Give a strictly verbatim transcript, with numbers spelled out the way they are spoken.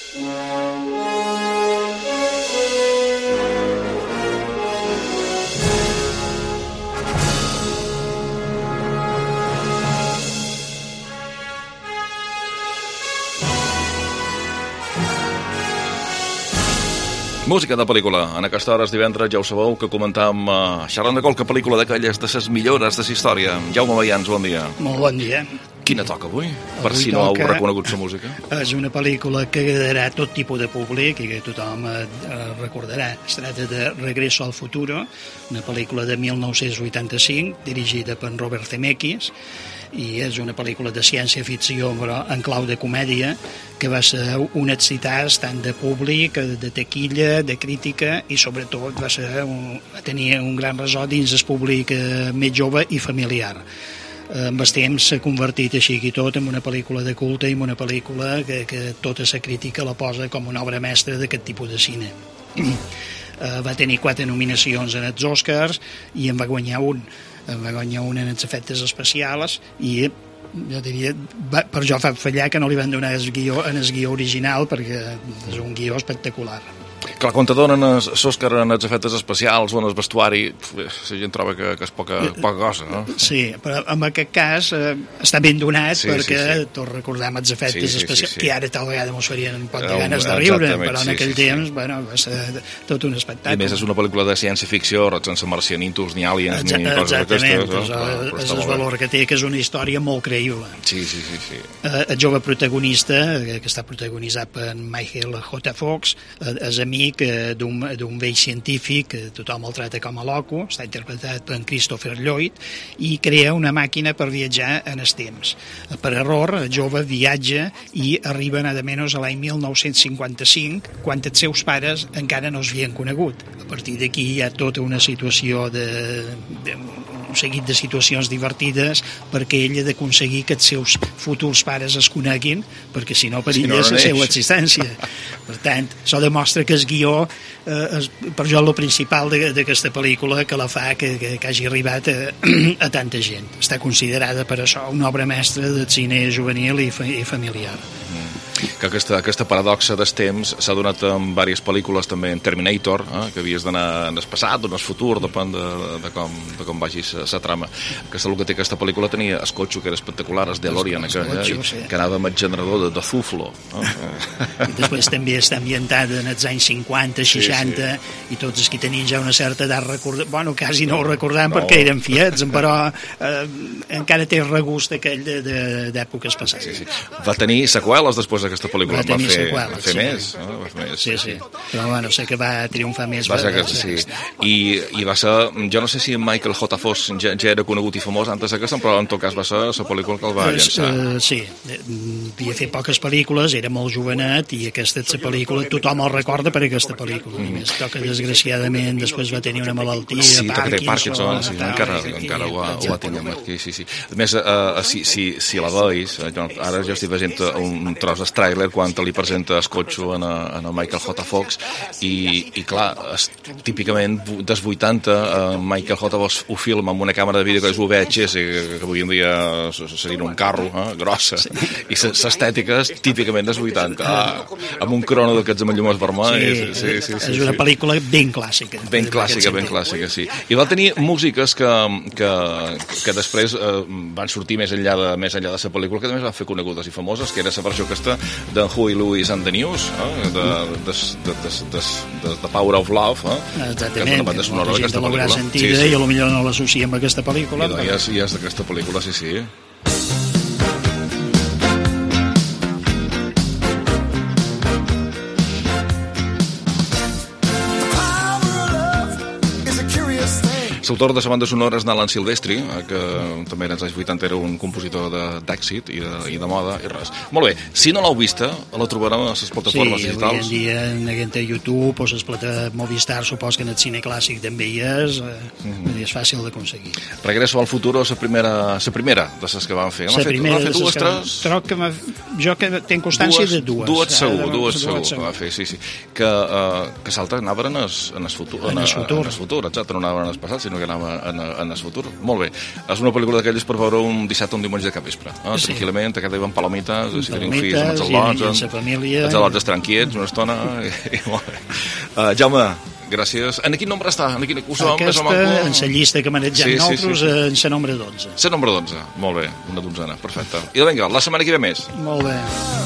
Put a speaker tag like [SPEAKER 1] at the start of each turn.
[SPEAKER 1] Música de pel·lícula. En aquesta hora és divendres, ja ho sabeu, que comentàvem uh, xerrant de qualque pel·lícula d'aquelles de ses millores de la història. Jaume Baians, bon dia.
[SPEAKER 2] Molt bon dia.
[SPEAKER 1] Quina toca avui?
[SPEAKER 2] Avui
[SPEAKER 1] per si no
[SPEAKER 2] toca...
[SPEAKER 1] heu reconegut la música.
[SPEAKER 2] És una pel·lícula que agradarà a tot tipus de públic i que tothom eh, recordarà. Es tracta de Regreso al futuro, una pel·lícula de mil nou-cents vuitanta-cinc, dirigida per Robert Zemeckis, i és una pel·lícula de ciència-ficció però en clau de comèdia que va ser un èxit tant de públic, de taquilla, de crítica i sobretot va, ser un, va tenir un gran ressò dins el públic eh, més jove i familiar. Amb el temps s'ha convertit així i tot en una pel·lícula de culte i en una pel·lícula que, que tota la crítica la posa com una obra mestra d'aquest tipus de cine. Uh, va tenir quatre nominacions en els Oscars i en va guanyar un en va guanyar un en els efectes especials i jo diria, va, per jo fa fallar que no li van donar el guió, en el guió original perquè és un guió espectacular.
[SPEAKER 1] Clar, quan te donen l'Òscar en els efectes especials o en el vestuari, la gent troba que, que és poca, poca cosa, no?
[SPEAKER 2] Sí, però en aquest cas eh, està ben donat sí, perquè sí, sí. tots recordem els efectes sí, sí,
[SPEAKER 1] sí,
[SPEAKER 2] especials,
[SPEAKER 1] sí.
[SPEAKER 2] que ara tal vegada mos farien un poc de
[SPEAKER 1] Um,
[SPEAKER 2] ganes de riure, però en
[SPEAKER 1] sí,
[SPEAKER 2] aquell
[SPEAKER 1] sí,
[SPEAKER 2] temps
[SPEAKER 1] sí.
[SPEAKER 2] bueno, va ser tot un espectacle.
[SPEAKER 1] I més és una pel·lícula de ciència-ficció, sense marcianitos ni aliens
[SPEAKER 2] Exa
[SPEAKER 1] ni coses
[SPEAKER 2] exactament,
[SPEAKER 1] d'aquestes.
[SPEAKER 2] Exactament, no? Però, però és el valor que té, que és una història molt creïble.
[SPEAKER 1] Sí, sí, sí. sí.
[SPEAKER 2] Eh, el jove protagonista, que està protagonitzat per Michael J. Fox, eh, és amic eh, d'un d'un vell científic que tothom el tracta com a loco, està interpretat per Christopher Lloyd, i crea una màquina per viatjar en el temps. Per error, el jove viatja i arriba nada menys a l'any mil nou-cents cinquanta-cinc, quan els seus pares encara no s'havien conegut. A partir d'aquí hi ha tota una situació de, de un seguit de situacions divertides perquè ell ha d'aconseguir que els seus futurs pares es coneguin, perquè si no perilla si no, la seva existència. Per tant, això demostra que el guió eh, és per jo el principal d'aquesta pel·lícula que la fa que, que, que hagi arribat a, a tanta gent. Està considerada per això una obra mestra del cine juvenil i, fa, i familiar.
[SPEAKER 1] Mm. Que aquesta, aquesta paradoxa dels temps s'ha donat en diverses pel·lícules, també en Terminator, eh, que havies d'anar en el passat o en el futur, depèn de, de, com, de com vagi la trama. Aquesta, el que té aquesta pel·lícula tenia el cotxe, que era espectacular, el DeLorean, que, eh, sí. que anava amb el generador de, de Zuflo. Eh?
[SPEAKER 2] I després també està ambientat en els anys cinquanta, seixanta, sí, sí. I tots els que tenien ja una certa edat recordar, bueno, quasi no, no ho recordàvem no. perquè eren fiets, però eh, encara té el regust aquell d'èpoques passades.
[SPEAKER 1] Sí, sí. Va tenir seqüeles després d'aquesta pel·lícula, va, va fer,
[SPEAKER 2] seqüeles,
[SPEAKER 1] fer
[SPEAKER 2] sí.
[SPEAKER 1] més, no? Va fer més.
[SPEAKER 2] Sí, sí, però bueno, sé que va triomfar més.
[SPEAKER 1] Va ser que, sí. I, I va ser, jo no sé si Michael J. Fox ja, ja era conegut i famós antes d'aquesta, però en tot cas va ser la pel·lícula que el va llançar.
[SPEAKER 2] Uh, sí, havia fet poques pel·lícules, era molt jovenet i aquesta és la pel·lícula, tothom el recorda per aquesta pel·lícula. Mm. Més toca, desgraciadament, després va tenir una malaltia,
[SPEAKER 1] sí,
[SPEAKER 2] Parkinson.
[SPEAKER 1] Parkinson sí, tal, encara, sí, encara ho ha, ho ha tingut aquí, sí, sí. A més, uh, si, si, si la veus, ara jo estic veient un tros del tràiler quan li presenta el cotxe en, a, en el Michael J. Fox i, i clar, es, típicament dels vuitanta uh, Michael J. Fox ho filma amb una càmera de vídeo que és V H S, que, que avui en dia seria un carro, eh, grossa, sí. I l'estètica és típicament dels vuitanta, ah, amb un crono d'aquests amb llumos vermells. Sí, sí, sí, sí,
[SPEAKER 2] és una
[SPEAKER 1] sí.
[SPEAKER 2] pel·lícula ben clàssica.
[SPEAKER 1] Ben clàssica, ben clàssica, sí. I va tenir músiques que, que, que després eh, van sortir més enllà de, més enllà de la pel·lícula, que també van fer conegudes i famoses, que era la versió aquesta d'en Huey Lewis and the News, eh? de, de, de, de, de, de The Power of Love, eh?
[SPEAKER 2] Exactament,
[SPEAKER 1] que és una banda sonora d'aquesta pel·lícula.
[SPEAKER 2] Sentida, sí, sí. I potser no l'associem amb aquesta pel·lícula.
[SPEAKER 1] I, però... I és, i és d'aquesta pel·lícula, sí, sí. L'autor de la banda sonora és Alan Silvestri, que també en els anys vuitanta era un compositor d'èxit i, de, i de moda i res. Molt bé, si no l'heu vista, la trobarem a les plataformes
[SPEAKER 2] sí,
[SPEAKER 1] digitals.
[SPEAKER 2] Sí, avui en dia en YouTube o les plataformes Movistar, supos que en el cine clàssic també hi és, eh, mm-hmm. és fàcil d'aconseguir.
[SPEAKER 1] Regreso al futuro, la primera, la primera de les que van fer.
[SPEAKER 2] La primera
[SPEAKER 1] de
[SPEAKER 2] les
[SPEAKER 1] dues,
[SPEAKER 2] que
[SPEAKER 1] tres...
[SPEAKER 2] Troc que jo que tenc constància
[SPEAKER 1] dues,
[SPEAKER 2] de dues.
[SPEAKER 1] Dues segur,
[SPEAKER 2] eh,
[SPEAKER 1] dues segur,
[SPEAKER 2] segur.
[SPEAKER 1] Que va fer, sí, sí. Que, uh, que s'altres anaven en el futur,
[SPEAKER 2] en el futur.
[SPEAKER 1] En el futur, exacte, no anaven en el passat, sinó que anava en, en el futur. Molt bé. És una pel·lícula d'aquelles per veure un dissabte o un diumenge de capvespre. Eh?
[SPEAKER 2] Sí.
[SPEAKER 1] Tranquil·lament, que diuen palomites, si teniu fills,
[SPEAKER 2] Palomites,
[SPEAKER 1] amb els
[SPEAKER 2] i- i
[SPEAKER 1] al·lots,
[SPEAKER 2] amb la família.
[SPEAKER 1] els al·lots tranquils, una estona, i, i molt bé. Uh, Jaume, gràcies. En quin nombre està? En quin us nom, més o
[SPEAKER 2] Aquesta,
[SPEAKER 1] manco?
[SPEAKER 2] en la llista que manegem
[SPEAKER 1] Sí, sí,
[SPEAKER 2] nosaltres,
[SPEAKER 1] sí, sí.
[SPEAKER 2] en la nombre dotze.
[SPEAKER 1] La nombre dotze. Molt bé, una dotzena, perfecte. I vinga, la setmana que ve més.
[SPEAKER 2] Molt bé.